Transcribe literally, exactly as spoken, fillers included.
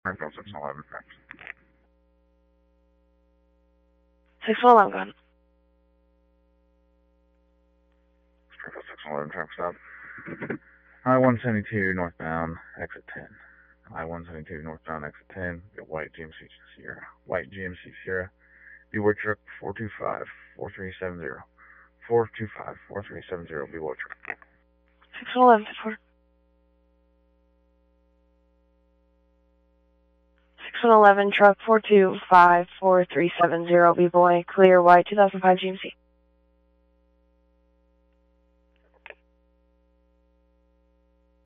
Springfield six one one, correct. six one one, go ahead. Springfield six one one, truck stop. I one seventy-two northbound, exit ten. I one seventy-two northbound, exit ten. Get white G M C Sierra. White G M C Sierra. Beware truck four two five, four three seven zero. four two five, four three seven zero, Beware truck. six one one, four. six one one, truck four two five, four three seven zero, B-Boy, clear white two thousand five G M C.